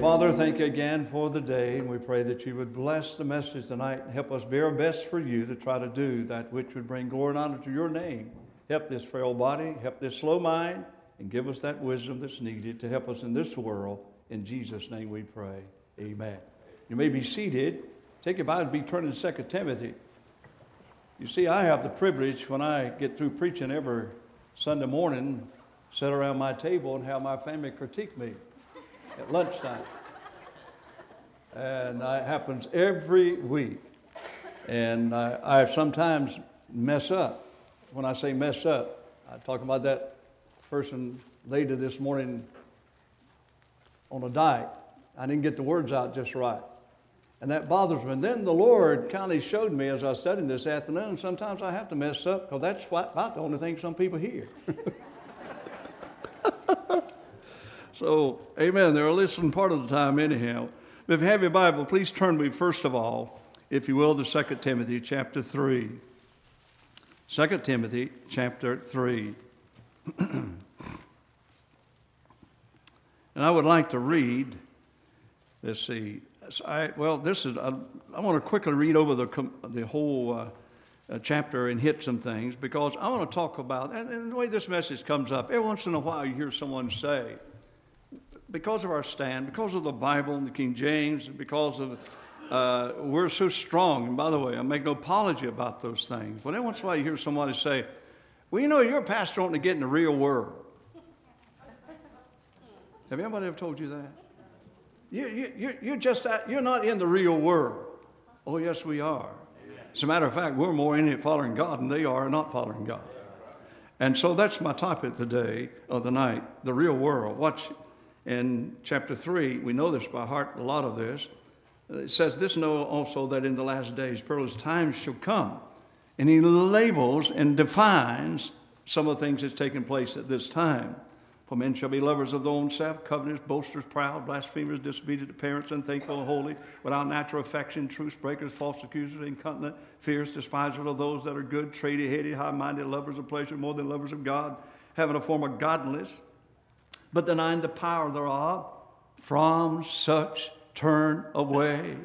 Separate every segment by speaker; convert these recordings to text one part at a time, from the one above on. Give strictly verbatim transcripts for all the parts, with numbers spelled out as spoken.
Speaker 1: Father, thank you again for the day, and we pray that you would bless the message tonight and help us be our best for you to try to do that which would bring glory and honor to your name. Help this frail body, help this slow mind, and give us that wisdom that's needed to help us in this world. In Jesus' name we pray. Amen. You may be seated. Take your Bible and be turning to Second Timothy. You see, I have the privilege when I get through preaching every Sunday morning, sit around my table and have my family critique me at lunchtime. And that happens every week. And I, I sometimes mess up. When I say mess up, I talk about that person later this morning on a diet. I didn't get the words out just right. And that bothers me. And then the Lord kind of showed me as I was studying this afternoon, sometimes I have to mess up because that's about the only thing some people hear. So, amen. They're listening part of the time anyhow. But if you have your Bible, please turn me first of all, if you will, to Second Timothy chapter three. Second Timothy chapter three. And I would like to read, let's see, I, well, this is, I, I want to quickly read over the, the whole uh, uh, chapter and hit some things because I want to talk about, and, and the way this message comes up, every once in a while you hear someone say, because of our stand, because of the Bible and the King James, and because of, uh, we're so strong, and by the way, I make no apology about those things, but every once in a while you hear somebody say, well, you know, you're a pastor wanting to get in the real world. Have anybody ever told you that? You, you, you're just, you're not in the real world. Oh, yes, we are. As a matter of fact, we're more in it following God than they are not following God. And so that's my topic today, of the night, the real world. Watch in chapter three, we know this by heart, a lot of this. It says, this know also that in the last days perilous times shall come. And he labels and defines some of the things that's taking place at this time. For men shall be lovers of their own self, covetous, boasters, proud, blasphemers, disobedient to parents, unthankful, unholy, without natural affection, truce breakers, false accusers, incontinent, fierce, despisers of those that are good, traitor, heady, high-minded, lovers of pleasure more than lovers of God, having a form of godliness, but denying the power thereof. From such turn away.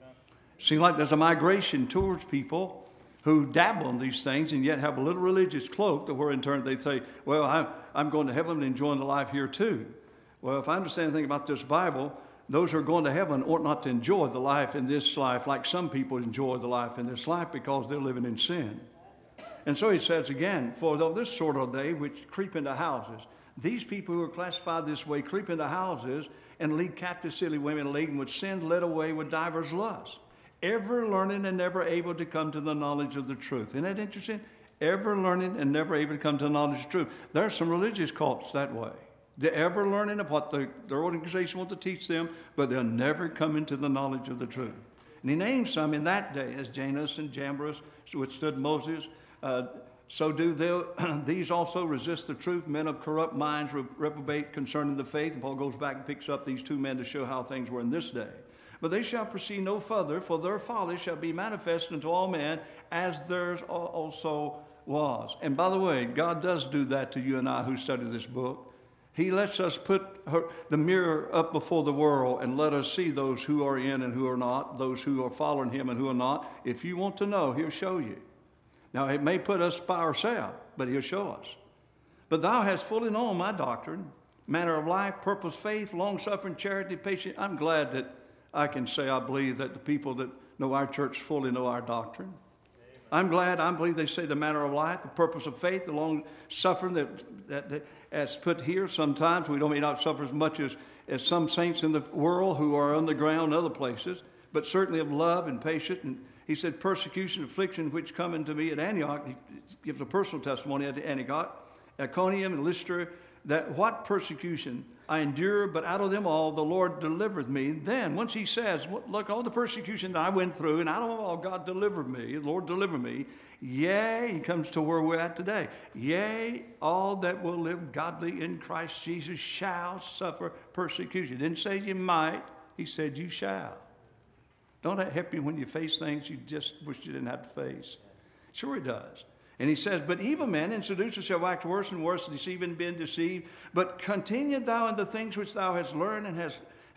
Speaker 1: Seems like there's a migration towards people who dabble in these things and yet have a little religious cloak to where in turn they say, well, I'm, I'm going to heaven and enjoying the life here too. Well, if I understand anything about this Bible, those who are going to heaven ought not to enjoy the life in this life like some people enjoy the life in this life because they're living in sin. And so he says again, for this sort of they which creep into houses, these people who are classified this way creep into houses and lead captive silly women laden with sin, led away with divers lusts. Ever learning and never able to come to the knowledge of the truth. Isn't that interesting? Ever learning and never able to come to the knowledge of the truth. There are some religious cults that way. They're ever learning of what the, their organization wants to teach them, but they'll never come into the knowledge of the truth. And he names some in that day as Janus and Jambres, which stood Moses. Uh, so do they, these also resist the truth. Men of corrupt minds reprobate concerning the faith. And Paul goes back and picks up these two men to show how things were in this day. But they shall proceed no further, for their folly shall be manifest unto all men, as theirs also was. And by the way, God does do that to you and I who study this book. He lets us put her, the mirror up before the world and let us see those who are in and who are not, those who are following him and who are not. If you want to know, he'll show you. Now, it may put us by ourselves, but he'll show us. But thou hast fully known my doctrine, manner of life, purpose, faith, long-suffering, charity, patience. I'm glad that I can say I believe that the people that know our church fully know our doctrine. Amen. I'm glad, I believe they say the manner of life, the purpose of faith, the long suffering that, that, that as put here. Sometimes we don't may not suffer as much as, as some saints in the world who are on the ground in other places, but certainly of love and patience. And he said, persecution, affliction, which come unto me at Antioch. He gives a personal testimony at Antioch, Iconium and Lystra, that what persecution I endure, but out of them all the Lord delivered me. Then, once he says, look, all the persecution that I went through, and out of all God delivered me, the Lord delivered me, yea, he comes to where we're at today. Yea, all that will live godly in Christ Jesus shall suffer persecution. He didn't say you might, he said you shall. Don't that help you when you face things you just wish you didn't have to face? Sure it does. And he says, but evil men and seducers shall wax worse and worse, deceiving, being deceived. But continue thou in the things which thou hast learned and hast,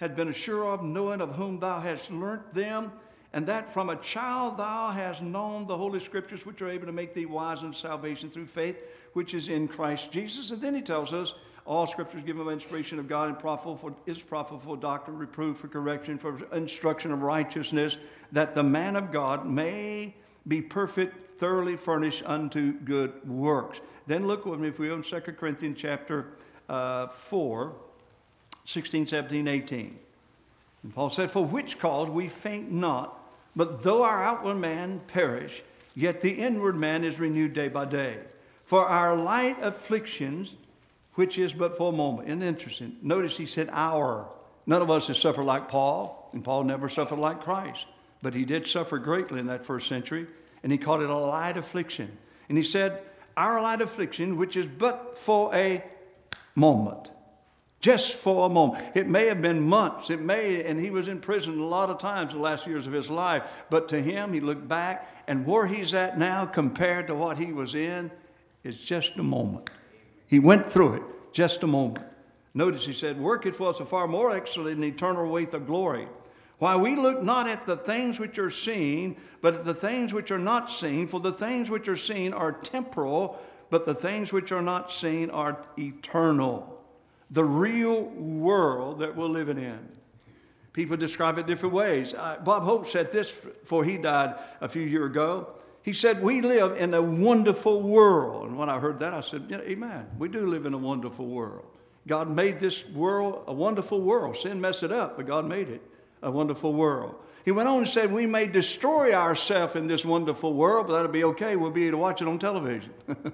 Speaker 1: hast been assured of, knowing of whom thou hast learnt them, and that from a child thou hast known the Holy Scriptures, which are able to make thee wise in salvation through faith, which is in Christ Jesus. And then he tells us, all Scripture is given by inspiration of God and profitable for, is profitable for doctrine, reproof, for correction, for instruction of righteousness, that the man of God may be perfect, thoroughly furnished unto good works. Then look with me, if we go in Second Corinthians chapter uh, four, sixteen, seventeen, eighteen. And Paul said, for which cause we faint not, but though our outward man perish, yet the inward man is renewed day by day. For our light afflictions, which is but for a moment. Isn't it interesting? Notice he said our. None of us has suffered like Paul, and Paul never suffered like Christ. But he did suffer greatly in that first century, and he called it a light affliction. And he said, our light affliction, which is but for a moment. Just for a moment. It may have been months. It may, and he was in prison a lot of times the last years of his life. But to him, he looked back, and where he's at now compared to what he was in is just a moment. He went through it, just a moment. Notice he said, work it for us a far more excellent and eternal weight of glory. While we look not at the things which are seen, but at the things which are not seen. For the things which are seen are temporal, but the things which are not seen are eternal. The real world that we're living in. People describe it different ways. Uh, Bob Hope said this before he died a few years ago. He said, we live in a wonderful world. And when I heard that, I said, yeah, amen. We do live in a wonderful world. God made this world a wonderful world. Sin messed it up, but God made it a wonderful world. He went on and said, we may destroy ourselves in this wonderful world, but that'll be okay. We'll be able to watch it on television.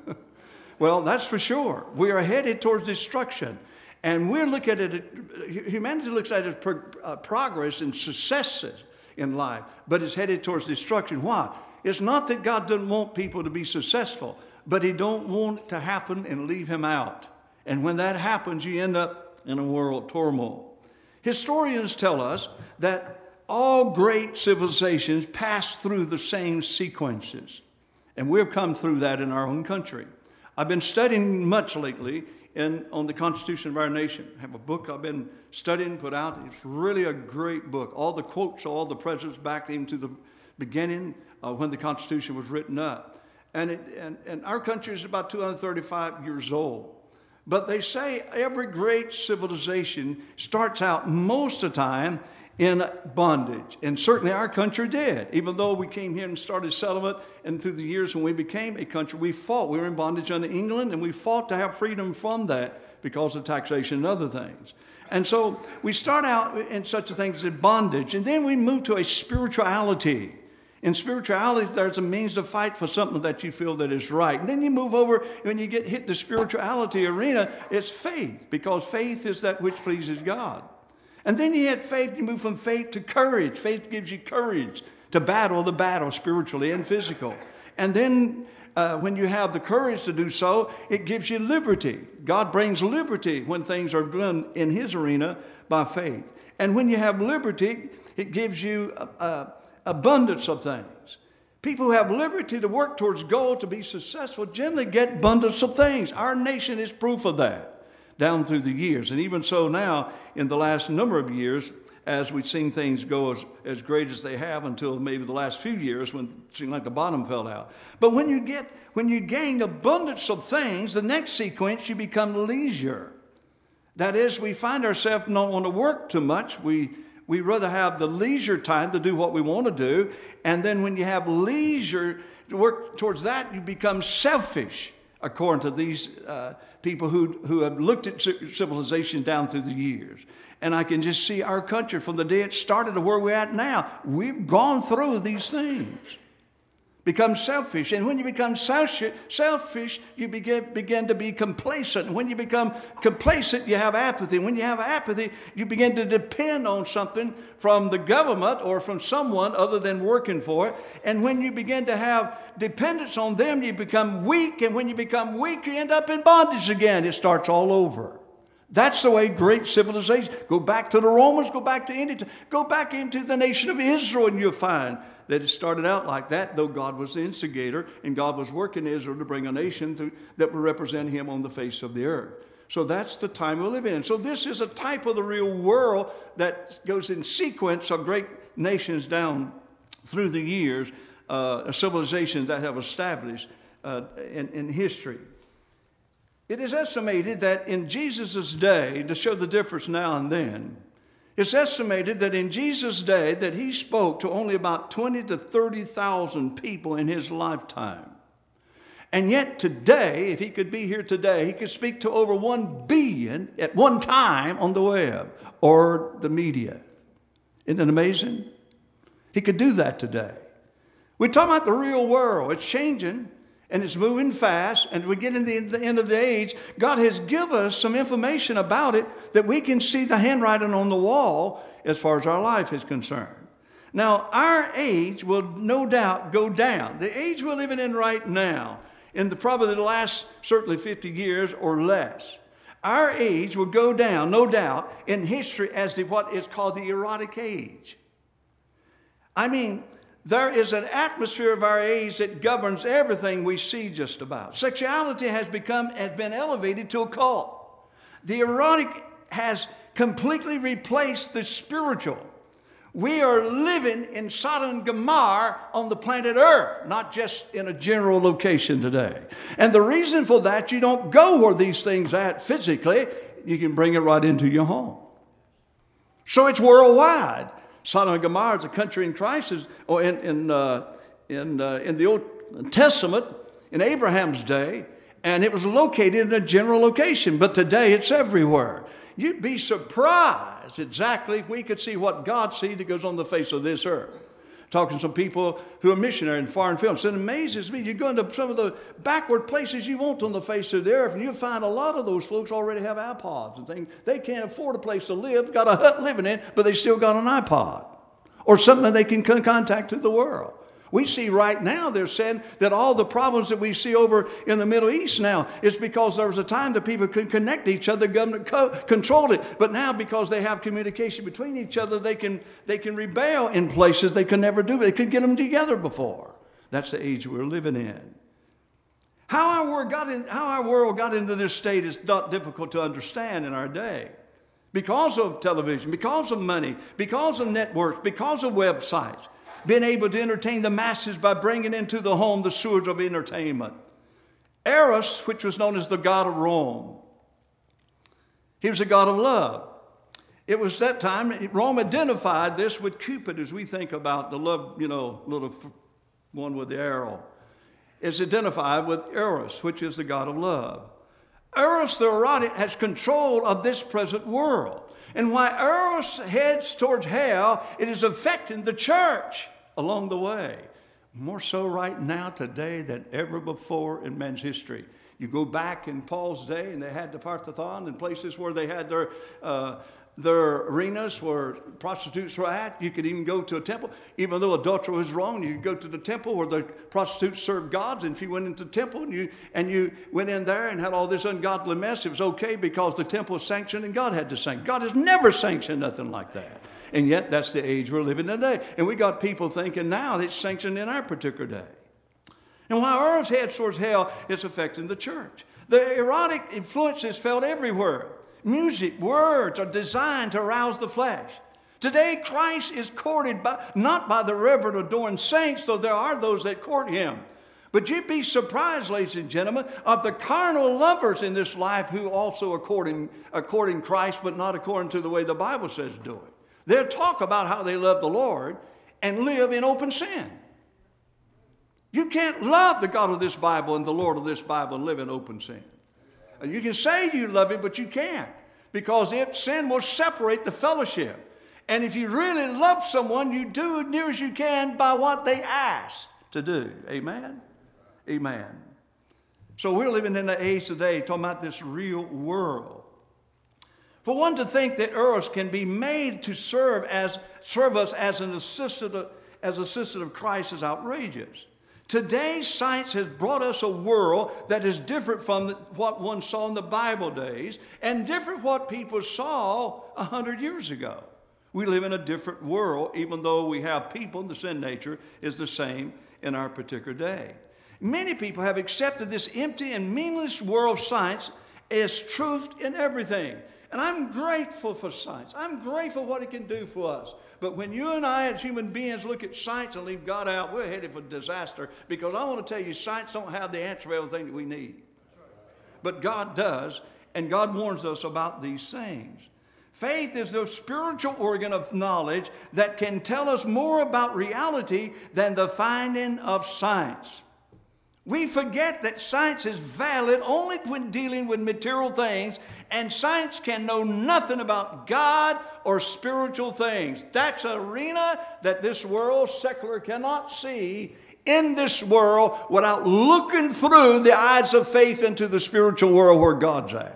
Speaker 1: Well, that's for sure. We are headed towards destruction. And we're looking at it, humanity looks at it as pro, uh, progress and successes in life, but it's headed towards destruction. Why? It's not that God doesn't want people to be successful, but he don't want it to happen and leave him out. And when that happens, you end up in a world of turmoil. Historians tell us that all great civilizations pass through the same sequences. And we've come through that in our own country. I've been studying much lately in, on the Constitution of our nation. I have a book I've been studying, put out. It's really a great book. All the quotes, all the presidents back into the beginning uh, when the Constitution was written up. And, it, and, and our country is about two hundred thirty-five years old. But they say every great civilization starts out most of the time in bondage. And certainly our country did. Even though we came here and started settlement, and through the years when we became a country, we fought. We were in bondage under England, and we fought to have freedom from that because of taxation and other things. And so we start out in such a thing as bondage, and then we move to a spirituality. In spirituality, there's a means to fight for something that you feel that is right. And then you move over, when you get hit the spirituality arena, it's faith, because faith is that which pleases God. And then you had faith, you move from faith to courage. Faith gives you courage to battle the battle spiritually and physical. And then uh, when you have the courage to do so, it gives you liberty. God brings liberty when things are done in his arena by faith. And when you have liberty, it gives you uh, uh, abundance of things. People who have liberty to work towards goal to be successful generally get abundance of things. Our nation is proof of that down through the years. And even so now, in the last number of years, as we've seen things go as, as great as they have until maybe the last few years when it seemed like the bottom fell out. But when you get, when you gain abundance of things, the next sequence, you become leisure. That is, we find ourselves not want to work too much. We We rather have the leisure time to do what we want to do. And then when you have leisure to work towards that, you become selfish, according to these uh, people who, who have looked at civilization down through the years. And I can just see our country from the day it started to where we're at now. We've gone through these things. Become selfish. And when you become selfish, you begin, begin to be complacent. And when you become complacent, you have apathy. When you have apathy, you begin to depend on something from the government or from someone other than working for it. And when you begin to have dependence on them, you become weak. And when you become weak, you end up in bondage again. It starts all over. That's the way great civilization. Go back to the Romans, go back to India, go back into the nation of Israel, and you'll find that it started out like that, though God was the instigator, and God was working Israel to bring a nation to, that would represent him on the face of the earth. So that's the time we live in. So this is a type of the real world that goes in sequence of great nations down through the years, uh, civilizations that have established uh, in, in history. It is estimated that in Jesus' day, to show the difference now and then, it's estimated that in Jesus' day that he spoke to only about twenty to thirty thousand people in his lifetime. And yet today, if he could be here today, he could speak to over one billion at one time on the web or the media. Isn't it amazing? He could do that today. We're talking about the real world. It's changing and it's moving fast. And we get into the end of the age, God has given us some information about it that we can see the handwriting on the wall as far as our life is concerned. Now, our age will no doubt go down. The age we're living in right now, in the probably the last certainly fifty years or less, our age will go down, no doubt, in history as the, what is called the erotic age. I mean, there is an atmosphere of our age that governs everything we see just about. Sexuality has become, has been elevated to a cult. The erotic has completely replaced the spiritual. We are living in Sodom and Gomorrah on the planet Earth, not just in a general location today. And the reason for that, you don't go where these things are at physically. You can bring it right into your home. So it's worldwide. Sodom and Gomorrah is a country in crisis, or in, in, uh, in, uh, in the Old Testament, in Abraham's day, and it was located in a general location. But today it's everywhere. You'd be surprised exactly if we could see what God sees that goes on the face of this earth. Talking to some people who are missionaries in foreign films. It amazes me. You go into some of the backward places you want on the face of the earth, and you'll find a lot of those folks already have iPods and things. They can't afford a place to live, got a hut living in, but they still got an iPod or something they can contact to the world. We see right now, they're saying that all the problems that we see over in the Middle East now is because there was a time that people could connect to each other, the government co- controlled it. But now because they have communication between each other, they can, they can rebel in places they could never do. They couldn't get them together before. That's the age we're living in. How our world got in, how our world got into this state is not difficult to understand in our day. Because of television, because of money, because of networks, because of websites. Being able to entertain the masses by bringing into the home the sewage of entertainment. Eros, which was known as the god of Rome. He was a god of love. It was that time, Rome identified this with Cupid as we think about the love, you know, little one with the arrow. It's identified with Eros, which is the god of love. Eros, the erotic, has control of this present world. And while Eros heads towards hell, it is affecting the church along the way. More so right now today than ever before in man's history. You go back in Paul's day, and they had the Parthenon and places where they had their uh, their arenas where prostitutes were at. You could even go to a temple. Even though adultery was wrong, you could go to the temple where the prostitutes served gods. And if you went into the temple and you, and you went in there and had all this ungodly mess, it was okay because the temple was sanctioned and God had to sanction. God has never sanctioned nothing like that. And yet that's the age we're living in today. And we got people thinking now that it's sanctioned in our particular day. And while Earth heads towards hell, it's affecting the church. The erotic influence is felt everywhere. Music, words are designed to arouse the flesh. Today, Christ is courted by, not by the reverent adorned saints, though there are those that court him. But you'd be surprised, ladies and gentlemen, of the carnal lovers in this life who also are courting, are courting Christ, but not according to the way the Bible says do it. They'll talk about how they love the Lord and live in open sin. You can't love the God of this Bible and the Lord of this Bible and live in open sin. You can say you love him, but you can't, because if sin will separate the fellowship. And if you really love someone, you do as near as you can by what they ask to do. Amen? Amen. So we're living in the age today talking about this real world. For one to think that Eros can be made to serve as serve us as an assistant of, as assistant of Christ is outrageous. Today, science has brought us a world that is different from the, what one saw in the Bible days and different what people saw a hundred years ago. We live in a different world, even though we have people, the sin nature is the same in our particular day. Many people have accepted this empty and meaningless world of science is truth in everything. And I'm grateful for science. I'm grateful for what it can do for us. But when you and I as human beings look at science and leave God out, we're headed for disaster. Because I want to tell you, science don't have the answer for everything that we need. But God does, and God warns us about these things. Faith is the spiritual organ of knowledge that can tell us more about reality than the finding of science. We forget that science is valid only when dealing with material things, and science can know nothing about God or spiritual things. That's an arena that this world, secular, cannot see in this world without looking through the eyes of faith into the spiritual world where God's at.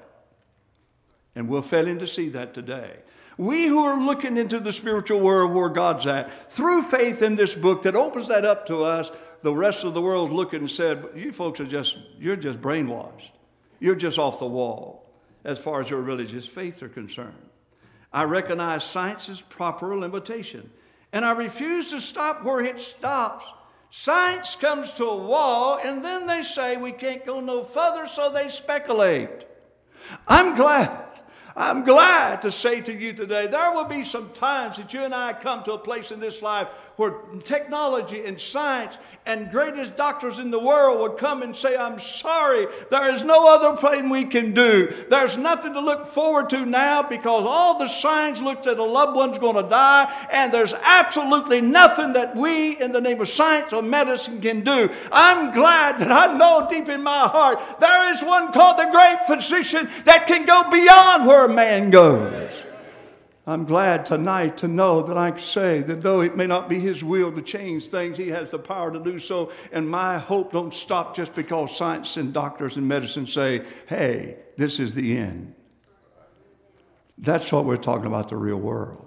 Speaker 1: And we're failing to see that today. We who are looking into the spiritual world where God's at, through faith in this book that opens that up to us, the rest of the world looking and said, you folks are just, you're just brainwashed. You're just off the wall as far as your religious faith are concerned. I recognize science's proper limitation, and I refuse to stop where it stops. Science comes to a wall, and then they say we can't go no further, so they speculate. I'm glad. I'm glad to say to you today, there will be some times that you and I come to a place in this life where technology and science and greatest doctors in the world would come and say, I'm sorry, there is no other thing we can do. There's nothing to look forward to now because all the signs look that a loved one's going to die, and there's absolutely nothing that we in the name of science or medicine can do. I'm glad that I know deep in my heart there is one called the great physician that can go beyond where a man goes. I'm glad tonight to know that I can say that though it may not be his will to change things, he has the power to do so. And my hope don't stop just because science and doctors and medicine say, hey, this is the end. That's what we're talking about, the real world.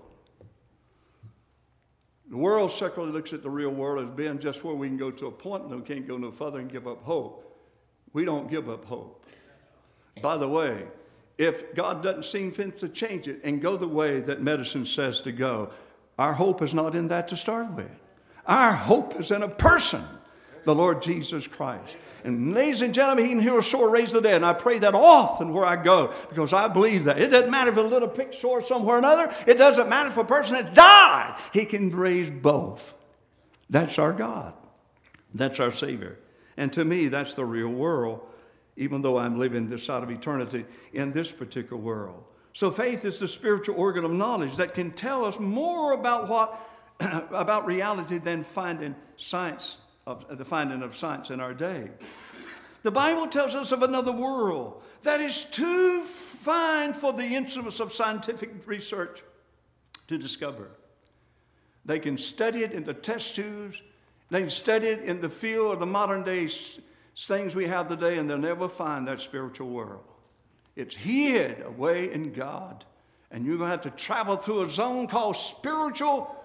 Speaker 1: The world secularly looks at the real world as being just where we can go to a point and we can't go no further and give up hope. We don't give up hope. By the way, if God doesn't seem fit to change it and go the way that medicine says to go, our hope is not in that to start with. Our hope is in a person, the Lord Jesus Christ. And ladies and gentlemen, he can heal a sore, raise the dead. And I pray that often where I go because I believe that. It doesn't matter if a little pick sore somewhere or another. It doesn't matter if a person has died. He can raise both. That's our God. That's our Savior. And to me, that's the real world, even though I'm living this side of eternity in this particular world. So faith is the spiritual organ of knowledge that can tell us more about what about reality than finding science of the finding of science in our day. The Bible tells us of another world that is too fine for the instruments of scientific research to discover. They can study it in the test tubes. They can study it in the field of the modern day things we have today, and they'll never find that spiritual world. It's hid away in God. And you're going to have to travel through a zone called spiritual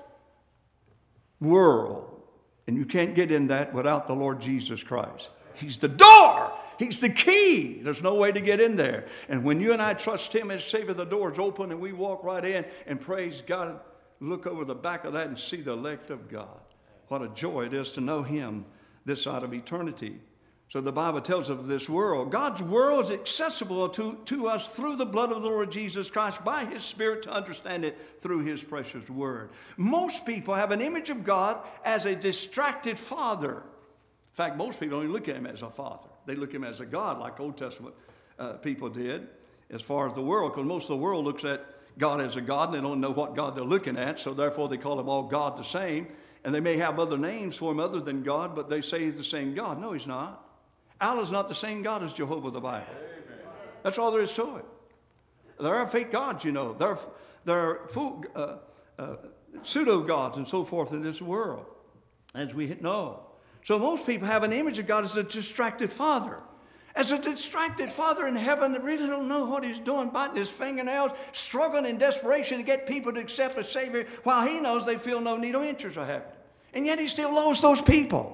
Speaker 1: world. And you can't get in that without the Lord Jesus Christ. He's the door. He's the key. There's no way to get in there. And when you and I trust him as Savior, the door's open and we walk right in and praise God, look over the back of that and see the elect of God. What a joy it is to know him this side of eternity. So the Bible tells us of this world. God's world is accessible to, to us through the blood of the Lord Jesus Christ, by his Spirit, to understand it through his precious word. Most people have an image of God as a distracted father. In fact, most people don't even look at him as a father. They look at him as a God, like Old Testament uh, people did, as far as the world, because most of the world looks at God as a God, and they don't know what God they're looking at, so therefore they call him all God the same. And they may have other names for him other than God, but they say he's the same God. No, he's not. Allah's not the same God as Jehovah, the Bible. Amen. That's all there is to it. There are fake gods, you know. There are, there are full, uh, uh, pseudo-gods and so forth in this world, as we know. So most people have an image of God as a distracted father. As a distracted father in heaven that really don't know what he's doing, biting his fingernails, struggling in desperation to get people to accept a Savior, while he knows they feel no need or interest of having. And yet he still loves those people.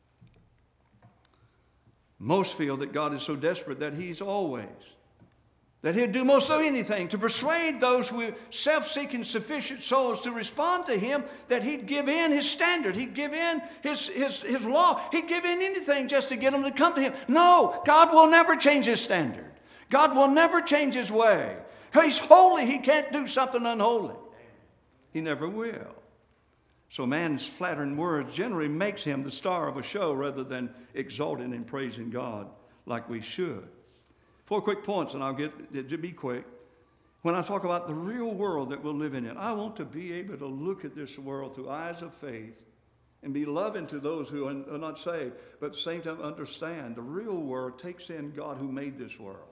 Speaker 1: Most feel that God is so desperate that he's always that he'd do most of anything to persuade those who were self-seeking, sufficient souls to respond to him, that he'd give in his standard, he'd give in his, his, his law, he'd give in anything just to get them to come to him. No, God will never change his standard. God will never change his way. He's holy. He can't do something unholy. He never will. So man's flattering words generally makes him the star of a show rather than exalting and praising God like we should. Four quick points, and I'll get to be quick. When I talk about the real world that we're living in, I want to be able to look at this world through eyes of faith and be loving to those who are not saved, but at the same time understand the real world takes in God who made this world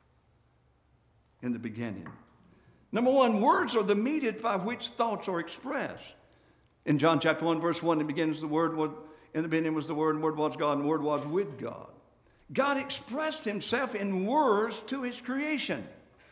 Speaker 1: in the beginning. Number one, words are the medium by which thoughts are expressed. In John chapter one, verse one, it begins the word, in the beginning was the Word, and the Word was God, and the Word was with God. God expressed himself in words to his creation.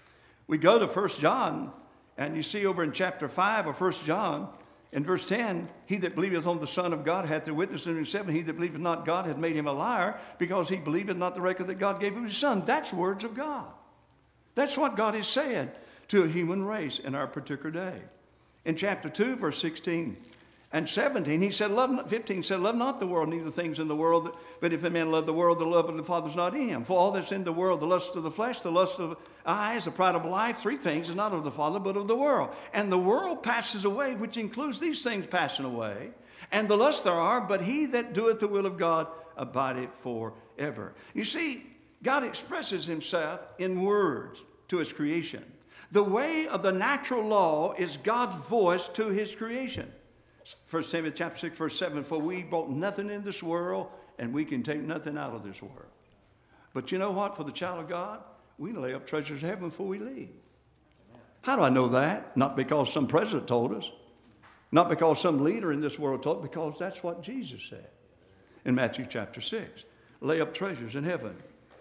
Speaker 1: We go to First John, and you see over in chapter five of First John, in verse ten, he that believeth on the Son of God hath the witness in himself, and he that believeth not God hath made him a liar, because he believeth not the record that God gave of his Son. That's words of God. That's what God is saying to a human race in our particular day. In chapter two, verse sixteen and seventeen, he said, love, fifteen said, love not the world, neither things in the world, but if a man love the world, the love of the Father is not in him. For all that's in the world, the lust of the flesh, the lust of the eyes, the pride of life, three things is not of the Father, but of the world. And the world passes away, which includes these things passing away, and the lust there are, but he that doeth the will of God abideth forever. You see, God expresses himself in words to his creation. The way of the natural law is God's voice to his creation. First Samuel chapter six, verse seven, for we brought nothing in this world, and we can take nothing out of this world. But you know what? For the child of God, we lay up treasures in heaven before we leave. How do I know that? Not because some president told us. Not because some leader in this world told us, because that's what Jesus said in Matthew chapter six. Lay up treasures in heaven.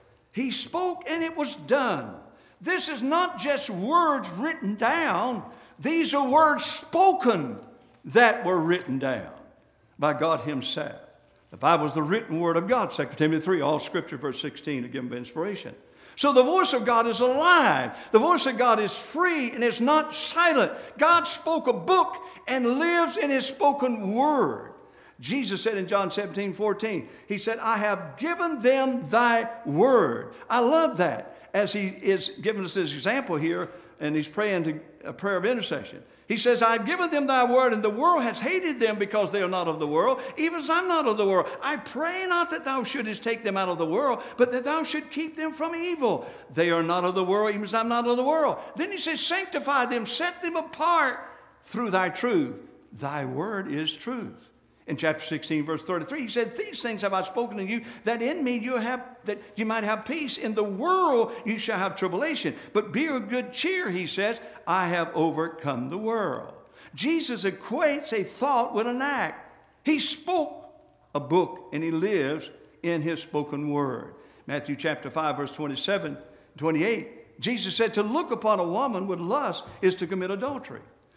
Speaker 1: He spoke and it was done. This is not just words written down. These are words spoken that were written down by God himself. The Bible is the written word of God. Second Timothy three, all scripture, verse sixteen, are given by inspiration. So the voice of God is alive. The voice of God is free and is not silent. God spoke a book and lives in his spoken word. Jesus said in John seventeen, fourteen, he said, I have given them thy word. I love that as he is giving us this example here, and he's praying to a prayer of intercession. He says, I've given them thy word, and the world has hated them because they are not of the world, even as I'm not of the world. I pray not that thou shouldest take them out of the world, but that thou should keep them from evil. They are not of the world, even as I'm not of the world. Then he says, sanctify them, set them apart through thy truth. Thy word is truth. In chapter sixteen, verse thirty-three, he said, these things have I spoken to you, that in me you have, that you might have peace. In the world you shall have tribulation. But be of good cheer, he says, I have overcome the world. Jesus equates a thought with an act. He spoke a book, and he lives in his spoken word. Matthew chapter five, verse twenty-seven, twenty-eight, Jesus said, to look upon a woman with lust is to commit adultery.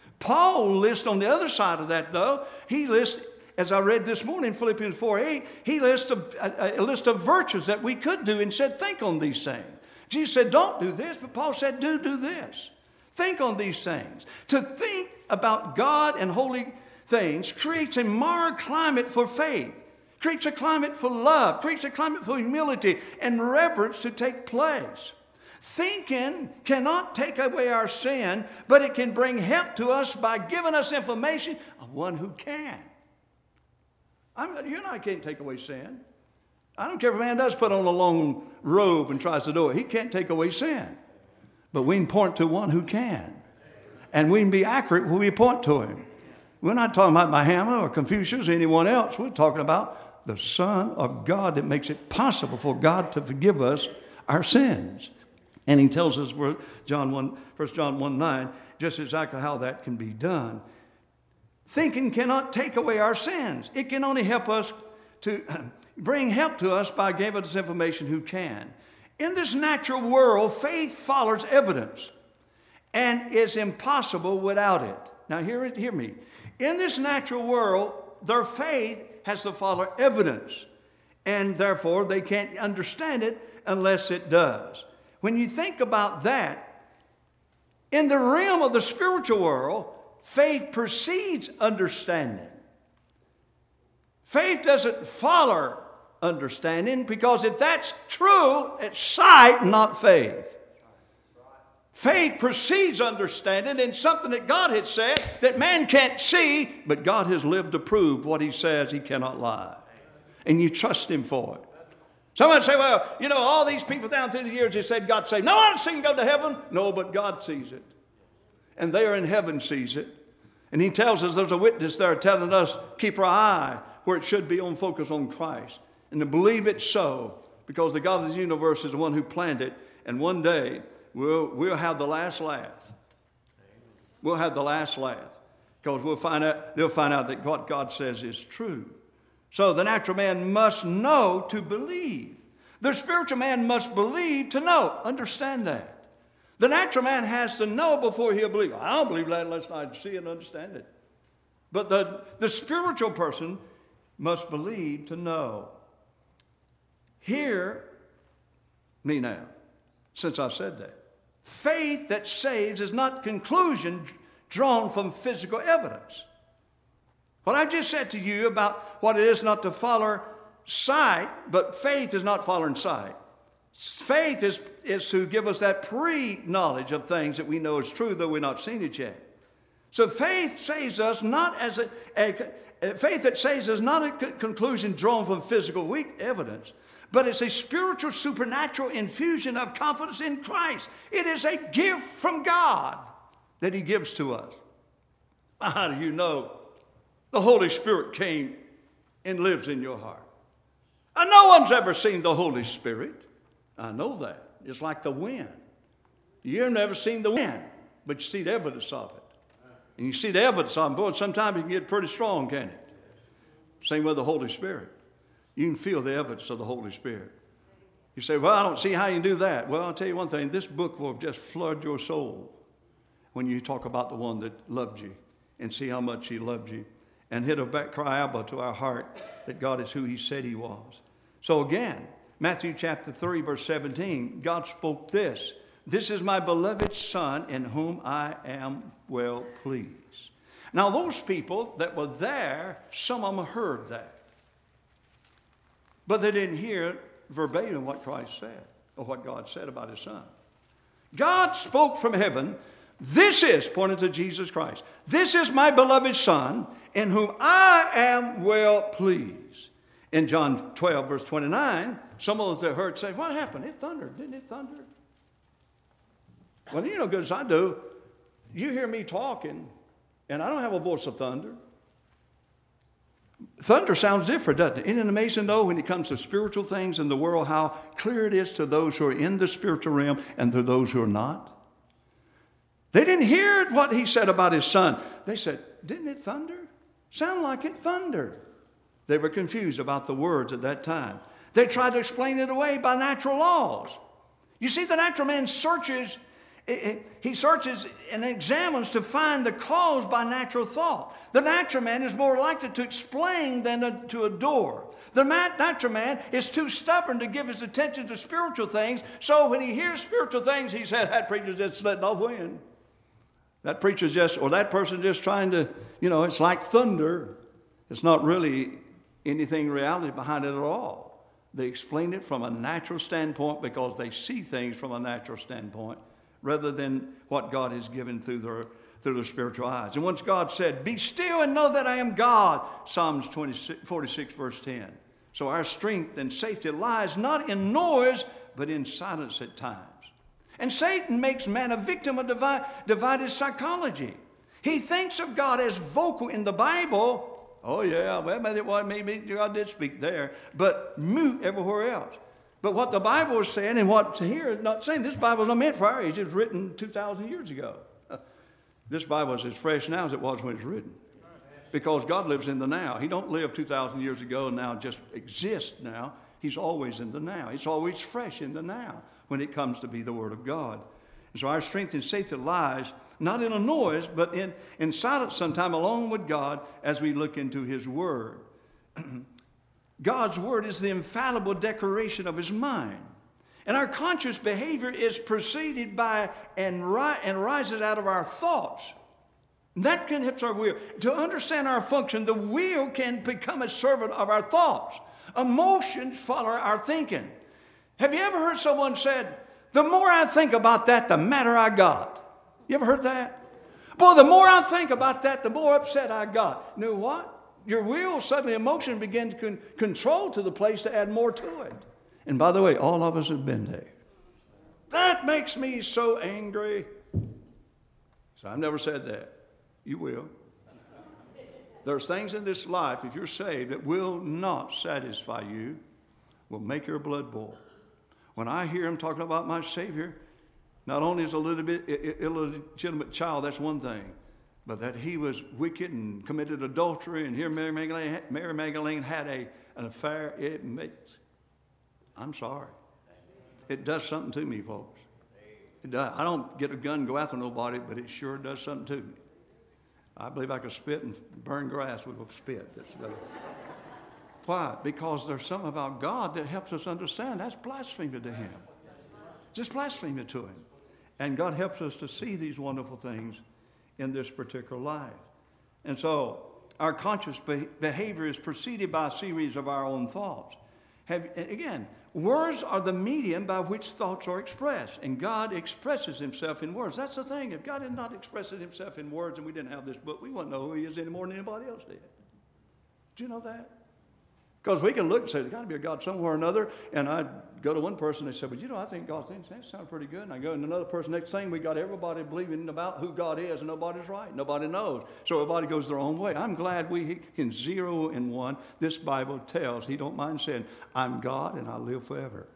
Speaker 1: Paul lists on the other side of that, though, he lists, as I read this morning, Philippians four, eight, he lists a, a, a list of virtues that we could do and said, think on these things. Jesus said, don't do this, but Paul said, do, do this. Think on these things. To think about God and holy things creates a moral climate for faith, creates a climate for love, creates a climate for humility and reverence to take place. Thinking cannot take away our sin, but it can bring help to us by giving us information of one who can. I'm, you and I can't take away sin. I don't care if a man does put on a long robe and tries to do it. He can't take away sin. But we can point to one who can. And we can be accurate when we point to him. We're not talking about Muhammad or Confucius or anyone else. We're talking about the Son of God that makes it possible for God to forgive us our sins. And he tells us, John one, First John one, nine, just exactly how that can be done. Thinking cannot take away our sins. It can only help us to bring help to us by giving us information who can. In this natural world, faith follows evidence and is impossible without it. Now hear it, hear me. In this natural world, their faith has to follow evidence, and therefore they can't understand it unless it does. when you think about that, in the realm of the spiritual world, faith precedes understanding. Faith doesn't follow understanding, because if that's true, it's sight, not faith. Faith precedes understanding in something that God had said that man can't see, but God has lived to prove what he says. He cannot lie. And you trust him for it. Someone say, well, you know, all these people down through the years, they said God saved. No one seen go to heaven. No, but God sees it. And they are in heaven sees it. And he tells us there's a witness there telling us, keep our eye where it should be, on focus on Christ. And to believe it so, because the God of the universe is the one who planned it. And one day, we'll, we'll have the last laugh. We'll have the last laugh. Because we'll find out, they'll find out that what God says is true. So the natural man must know to believe. The spiritual man must believe to know. Understand that. The natural man has to know before he'll believe. I don't believe that unless I see and understand it. But the, the spiritual person must believe to know. Hear me now, since I said that. Faith that saves is not conclusion drawn from physical evidence. What I just said to you about what it is not to follow sight, but faith is not following sight. Faith is, is to give us that pre-knowledge of things that we know is true, though we've not seen it yet. So faith saves us not as a, a, a faith that saves us not a conclusion drawn from physical weak evidence, but it's a spiritual, supernatural infusion of confidence in Christ. It is a gift from God that he gives to us. How do you know the Holy Spirit came and lives in your heart? And no one's ever seen the Holy Spirit. I know that. It's like the wind. You've never seen the wind, but you see the evidence of it. And you see the evidence of it. Boy, sometimes it can get pretty strong, can't it? Same with the Holy Spirit. You can feel the evidence of the Holy Spirit. You say, well, I don't see how you can do that. Well, I'll tell you one thing. This book will just flood your soul when you talk about the one that loved you and see how much he loved you. And hit a back cry Abba to our heart that God is who he said he was. So again, Matthew chapter three, verse seventeen, God spoke this. This is my beloved Son in whom I am well pleased. Now those people that were there, some of them heard that. But they didn't hear verbatim what Christ said or what God said about his Son. God spoke from heaven. This is, pointing to Jesus Christ, this is my beloved Son in whom I am well pleased. In John twelve, verse twenty-nine, some of those that heard say, what happened? It thundered. Didn't it thunder? Well, you know, good as I do, you hear me talking, and I don't have a voice of thunder. Thunder sounds different, doesn't it? Isn't it amazing, though, when it comes to spiritual things in the world, how clear it is to those who are in the spiritual realm and to those who are not? They didn't hear what he said about his Son. They said, didn't it thunder? Sound like it thundered. They were confused about the words at that time. They tried to explain it away by natural laws. You see, the natural man searches, he searches and examines to find the cause by natural thought. The natural man is more likely to explain than to adore. The natural man is too stubborn to give his attention to spiritual things. So when he hears spiritual things, he said, that preacher's just letting off wind. That preacher's just, or that person just trying to, you know, it's like thunder. It's not really anything reality behind it at all. They explain it from a natural standpoint because they see things from a natural standpoint rather than what God has given through their, through their spiritual eyes. And once God said, be still and know that I am God, Psalms forty-six, verse ten. So our strength and safety lies not in noise, but in silence at times. And Satan makes man a victim of divi- divided psychology. He thinks of God as vocal in the Bible. Oh, yeah, well, maybe God did speak there, but mute everywhere else. But what the Bible is saying and what's here is not saying, this Bible is not meant for our age. It was written two thousand years ago. This Bible is as fresh now as it was when it was written. Because God lives in the now. He don't live two thousand years ago and now just exist now. He's always in the now. It's always fresh in the now when it comes to be the Word of God. And so our strength and safety lies not in a noise, but in, in silence sometime alone with God as we look into His Word. God's Word is the infallible declaration of His mind. And our conscious behavior is preceded by and, ri- and rises out of our thoughts. That can help our will. To understand our function, the will can become a servant of our thoughts. Emotions follow our thinking. Have you ever heard someone said, the more I think about that, the madder I got? You ever heard that? Boy, the more I think about that, the more upset I got. You know what? Your will, suddenly emotion began to con- control to the place to add more to it. And by the way, all of us have been there. That makes me so angry. So I've never said that. You will. There's things in this life, if you're saved, that will not satisfy you, will make your blood boil. When I hear him talking about my Savior, not only is a little bit illegitimate child, that's one thing, but that he was wicked and committed adultery, and here Mary Magdalene, Mary Magdalene had a, an affair, it makes, I'm sorry. It does something to me, folks. It does. I don't get a gun and go after nobody, but it sure does something to me. I believe I could spit and burn grass with a spit. That's better. Why? Because there's something about God that helps us understand that's blasphemy to him. Just blasphemy to him. And God helps us to see these wonderful things in this particular life. And so our conscious behavior is preceded by a series of our own thoughts. Have, again, words are the medium by which thoughts are expressed, and God expresses himself in words. That's the thing. If God had not expressed himself in words and we didn't have this book, we wouldn't know who he is any more than anybody else did. Do you know that? Because we can look and say, there's got to be a God somewhere or another. And I'd go to one person and they said, well, you know, I think God thinks that sounds pretty good. And I go to another person, next thing we got everybody believing about who God is, and nobody's right. Nobody knows. So everybody goes their own way. I'm glad we can zero in one. This Bible tells, he don't mind saying, I'm God and I live forever.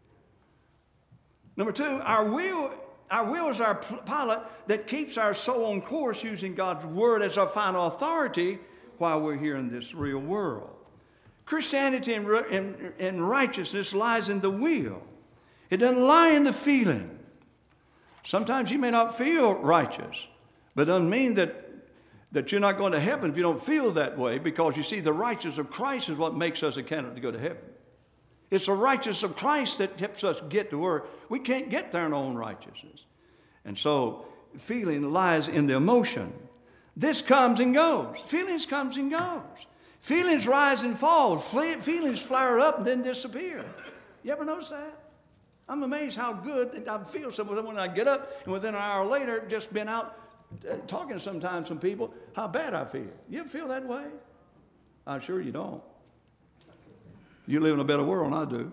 Speaker 1: Number two, our will, our will is our pilot that keeps our soul on course using God's word as our final authority while we're here in this real world. Christianity and, and, and righteousness lies in the will. It doesn't lie in the feeling. Sometimes you may not feel righteous, but it doesn't mean that, that you're not going to heaven if you don't feel that way, because you see, the righteousness of Christ is what makes us a candidate to go to heaven. It's the righteousness of Christ that helps us get to where we can't get there in our own righteousness. And so feeling lies in the emotion. This comes and goes. Feelings comes and goes. Feelings rise and fall. Feelings flare up and then disappear. You ever notice that? I'm amazed how good I feel when I get up and within an hour later, just been out uh, talking sometimes to some people, how bad I feel. You ever feel that way? I'm sure you don't. You live in a better world than I do.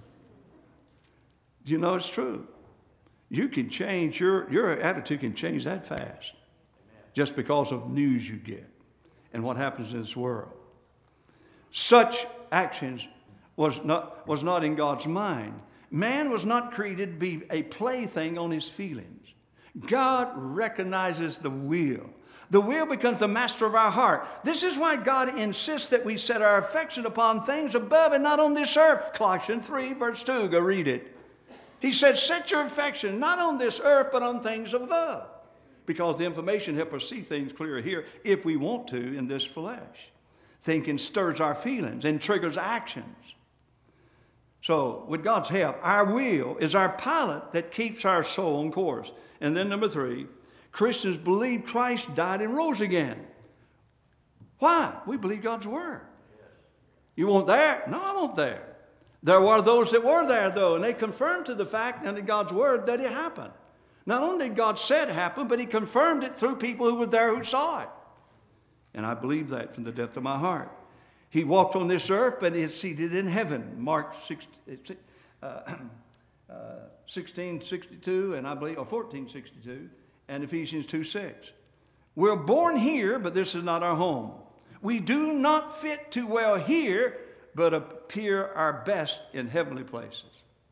Speaker 1: You know it's true. You can change, your, your attitude can change that fast just because of news you get and what happens in this world. Such actions was not, was not in God's mind. Man was not created to be a plaything on his feelings. God recognizes the will. The will becomes the master of our heart. This is why God insists that we set our affection upon things above and not on this earth. Colossians three, verse two, go read it. He said, set your affection not on this earth, but on things above. Because the information helps us see things clearer here if we want to in this flesh. Thinking stirs our feelings and triggers actions. So with God's help, our will is our pilot that keeps our soul on course. And then number three, Christians believe Christ died and rose again. Why? We believe God's word. You weren't there? No, I wasn't there. There were those that were there, though, and they confirmed to the fact and in God's word that it happened. Not only did God said it happened, but he confirmed it through people who were there who saw it. And I believe that from the depth of my heart. He walked on this earth, but is seated in heaven. Mark sixteen sixty-two, and I believe, or fourteen sixty-two, and Ephesians two six. We're born here, but this is not our home. We do not fit too well here, but appear our best in heavenly places.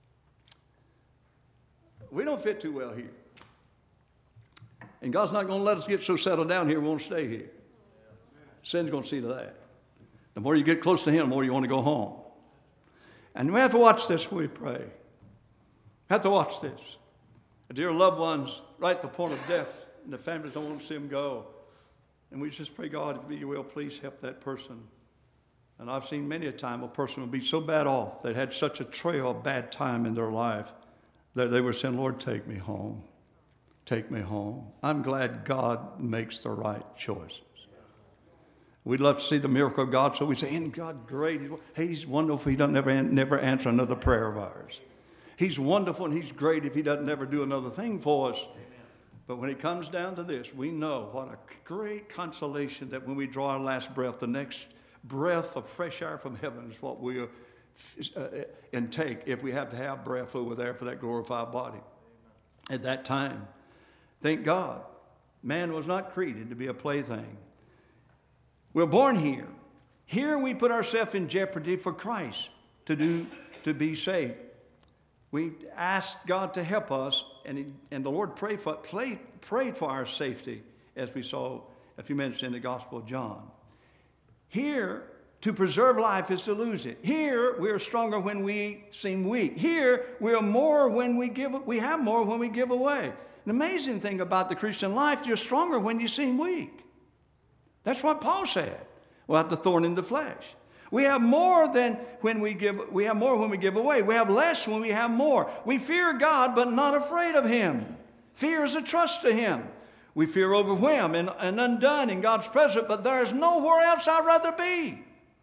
Speaker 1: We don't fit too well here. And God's not going to let us get so settled down here we won't stay here. Sin's going to see to that. The more you get close to him, the more you want to go home. And we have to watch this when we pray. We have to watch this. The dear loved ones, right at the point of death, and the families don't want to see them go. And we just pray, God, if you will, please help that person And I've seen many a time a person would be so bad off, they'd had such a trail of bad time in their life, that they were saying, Lord, take me home. Take me home. I'm glad God makes the right choices. We'd love to see the miracle of God, so we say, isn't God great? He's wonderful. He doesn't never, never answer another prayer of ours. He's wonderful and he's great if he doesn't never do another thing for us. Amen. But when it comes down to this, we know what a great consolation that when we draw our last breath, the next breath of fresh air from heaven is what we'll uh, intake if we have to have breath over there for that glorified body. At that time, thank God, man was not created to be a plaything. We're born here. Here we put ourselves in jeopardy for Christ to do to be saved. We asked God to help us, and, he, and the Lord prayed for, prayed, prayed for our safety, as we saw a few minutes in the Gospel of John. Here, to preserve life is to lose it. Here, we are stronger when we seem weak. Here, we are more when we give. We have more when we give away. The amazing thing about the Christian life, you're stronger when you seem weak. That's what Paul said about the thorn in the flesh. We have more than when we give, we have more when we give away. We have less when we have more. We fear God, but not afraid of him. Fear is a trust to him. We fear overwhelmed and, and undone in God's presence, but there is nowhere else I'd rather be.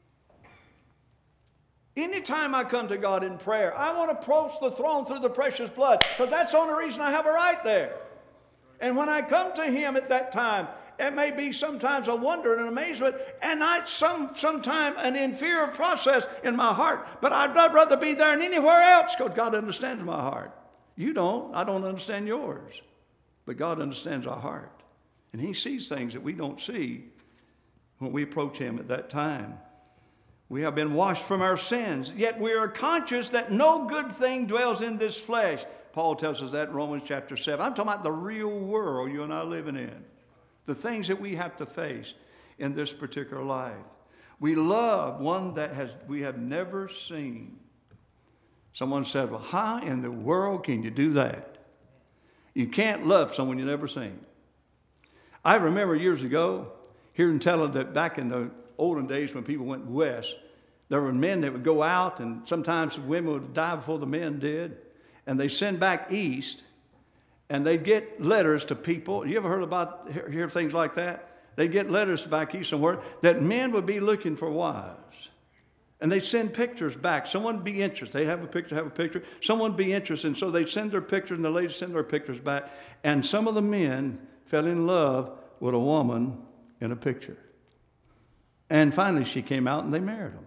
Speaker 1: Anytime I come to God in prayer, I want to approach the throne through the precious blood, because that's the only reason I have a right there. And when I come to him at that time, it may be sometimes a wonder and an amazement, and not some sometime an inferior process in my heart. But I'd rather be there than anywhere else, because God understands my heart. You don't. I don't understand yours. But God understands our heart. And he sees things that we don't see when we approach him at that time. We have been washed from our sins, yet we are conscious that no good thing dwells in this flesh. Paul tells us that in Romans chapter seven. I'm talking about the real world you and I are living in. The things that we have to face in this particular life. We love one that has we have never seen. Someone said, well, how in the world can you do that? You can't love someone you've never seen. I remember years ago hearing telling that back in the olden days when people went west, there were men that would go out, and sometimes the women would die before the men did, and they send back east. And they'd get letters to people. You ever heard about, hear, hear things like that? They'd get letters back east somewhere that men would be looking for wives. And they'd send pictures back. Someone would be interested. They'd have a picture, have a picture. Someone would be interested. And so they'd send their pictures, and the ladies send their pictures back. And some of the men fell in love with a woman in a picture. And finally she came out, and they married them.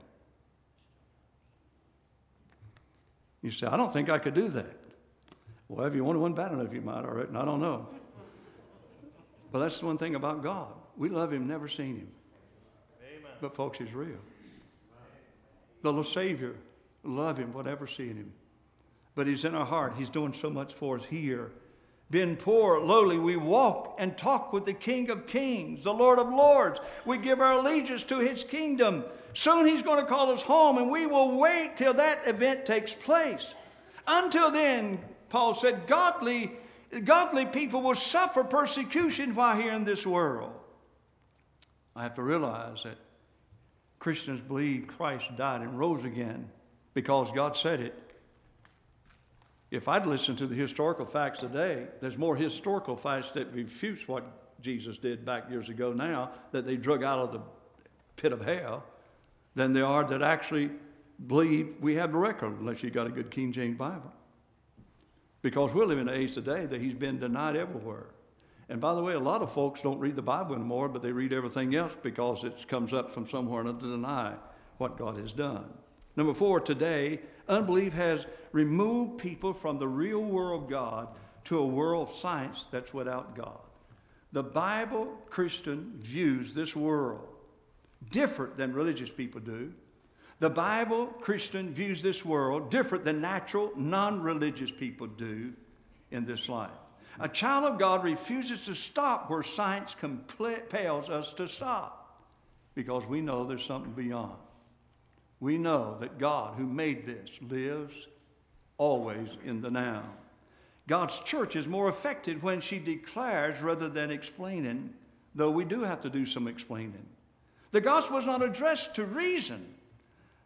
Speaker 1: You say, I don't think I could do that. Well, if you wanted one bad enough, you might, all right, and I don't know. But that's the one thing about God. We love him, never seen him. Amen. But folks, he's real. The little Savior, love him, whatever seen him. But he's in our heart. He's doing so much for us here. Being poor, lowly, we walk and talk with the King of Kings, the Lord of Lords. We give our allegiance to his kingdom. Soon he's going to call us home, and we will wait till that event takes place. Until then, Paul said, godly, godly people will suffer persecution while here in this world. I have to realize that Christians believe Christ died and rose again because God said it. If I'd listened to the historical facts today, there's more historical facts that refutes what Jesus did back years ago now that they drug out of the pit of hell than there are that actually believe we have the record, unless you got a good King James Bible. Because we're living in an age today that he's been denied everywhere. And by the way, a lot of folks don't read the Bible anymore, but they read everything else because it comes up from somewhere to deny what God has done. Number four, today, unbelief has removed people from the real world of God to a world of science that's without God. The Bible Christian views this world different than religious people do. The Bible Christian views this world different than natural, non-religious people do in this life. A child of God refuses to stop where science compels us to stop because we know there's something beyond. We know that God, who made this, lives always in the now. God's church is more effective when she declares rather than explaining, though we do have to do some explaining. The gospel is not addressed to reason,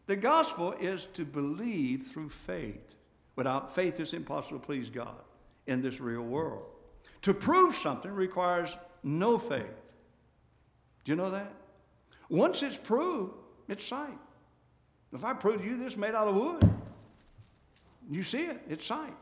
Speaker 1: The gospel is to believe through faith. Without faith, it's impossible to please God in this real world. To prove something requires no faith. Do you know that? Once it's proved, it's sight. If I prove to you this made out of wood, you see it, it's sight.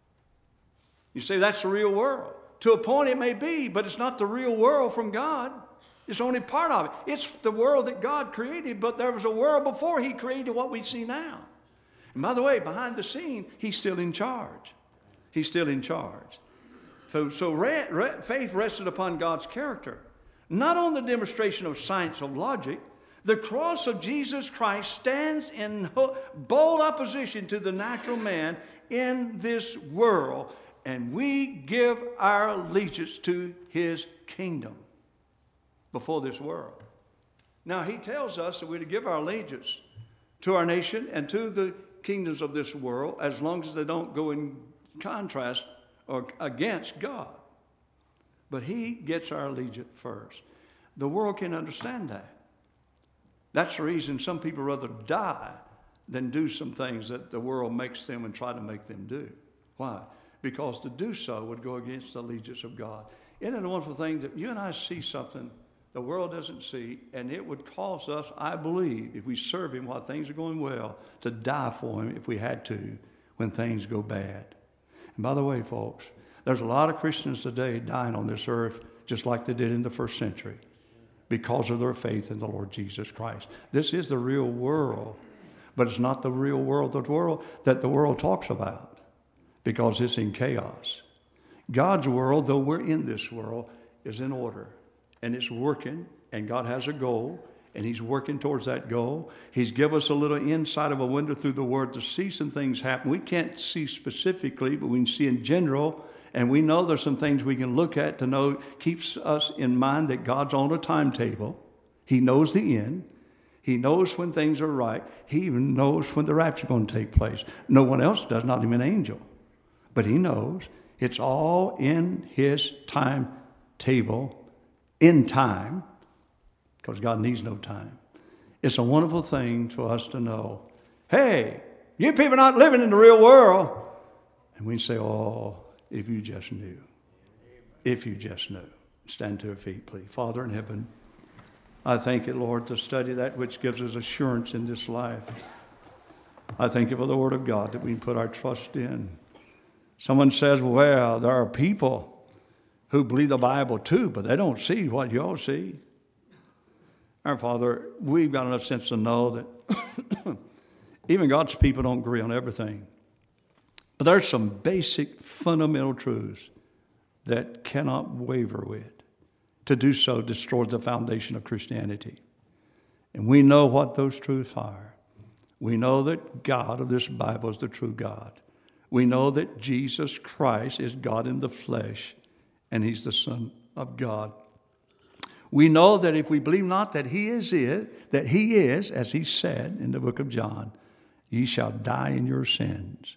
Speaker 1: You say that's the real world. To a point it may be, but it's not the real world from God. It's only part of it. It's the world that God created, but there was a world before he created what we see now. And by the way, behind the scene, he's still in charge. He's still in charge. So, so re, re, faith rested upon God's character, not on the demonstration of science or logic. The cross of Jesus Christ stands in bold opposition to the natural man in this world, and we give our allegiance to his kingdom before this world. Now, he tells us that we're to give our allegiance to our nation and to the kingdoms of this world as long as they don't go in contrast or against God. But he gets our allegiance first. The world can understand that. That's the reason some people rather die than do some things that the world makes them and try to make them do. Why? Because to do so would go against the allegiance of God. Isn't it a wonderful thing that you and I see something the world doesn't see, and it would cause us, I believe, if we serve him while things are going well, to die for him if we had to when things go bad. And by the way, folks, there's a lot of Christians today dying on this earth just like they did in the first century because of their faith in the Lord Jesus Christ. This is the real world, but it's not the real world, the world that the world talks about, because it's in chaos. God's world, though we're in this world, is in order. And it's working, and God has a goal, and he's working towards that goal. He's given us a little insight of a window through the Word to see some things happen. We can't see specifically, but we can see in general, and we know there's some things we can look at to know, keeps us in mind that God's on a timetable. He knows the end. He knows when things are right. He even knows when the rapture is going to take place. No one else does, not even an angel. But he knows it's all in his timetable. In time, because God needs no time. It's a wonderful thing for us to know, hey, you people are not living in the real world. And we say, oh, if you just knew. If you just knew. Stand to your feet, please. Father in heaven, I thank you, Lord, to study that which gives us assurance in this life. I thank you for the Word of God that we can put our trust in. Someone says, well, there are people who believe the Bible too, but they don't see what you all see. Our Father, we've got enough sense to know that even God's people don't agree on everything. But there's some basic fundamental truths that cannot waver with. To do so destroys the foundation of Christianity. And we know what those truths are. We know that God of this Bible is the true God. We know that Jesus Christ is God in the flesh, and he's the Son of God. We know that if we believe not that he is it, that he is, as he said in the book of John, ye shall die in your sins.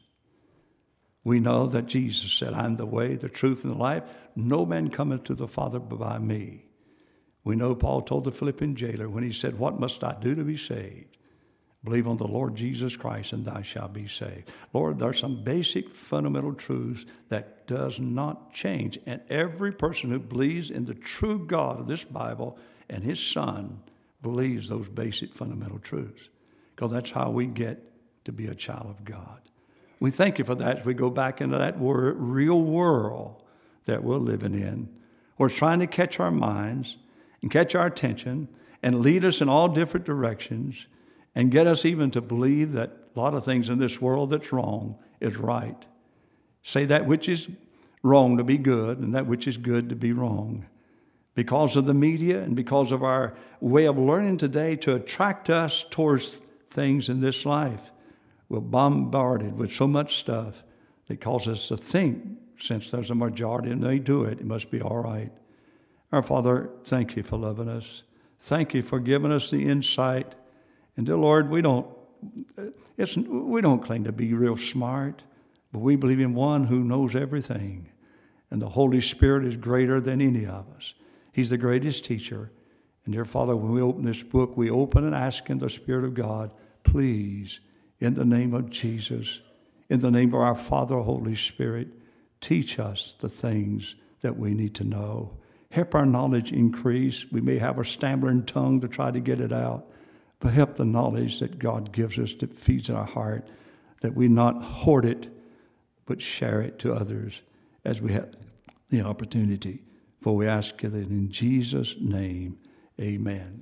Speaker 1: We know that Jesus said, I am the way, the truth, and the life. No man cometh to the Father but by me. We know Paul told the Philippian jailer when he said, what must I do to be saved? Believe on the Lord Jesus Christ, and thou shalt be saved. Lord, there are some basic fundamental truths that does not change. And every person who believes in the true God of this Bible and his Son believes those basic fundamental truths. Because that's how we get to be a child of God. We thank you for that as we go back into that wor- real world that we're living in. We're trying to catch our minds and catch our attention and lead us in all different directions, and get us even to believe that a lot of things in this world that's wrong is right. Say that which is wrong to be good, and that which is good to be wrong. Because of the media and because of our way of learning today to attract us towards things in this life, we're bombarded with so much stuff that causes us to think, since there's a majority and they do it, it must be all right. Our Father, thank you for loving us. Thank you for giving us the insight. And dear Lord, we don't, it's, we don't claim to be real smart, but we believe in one who knows everything. And the Holy Spirit is greater than any of us. He's the greatest teacher. And dear Father, when we open this book, we open and ask in the Spirit of God, please please, in the name of Jesus, in the name of our Father, Holy Spirit, teach us the things that we need to know. Help our knowledge increase. We may have a stammering tongue to try to get it out, but help the knowledge that God gives us that feeds our heart, that we not hoard it, but share it to others as we have the opportunity. For we ask it in Jesus' name, amen.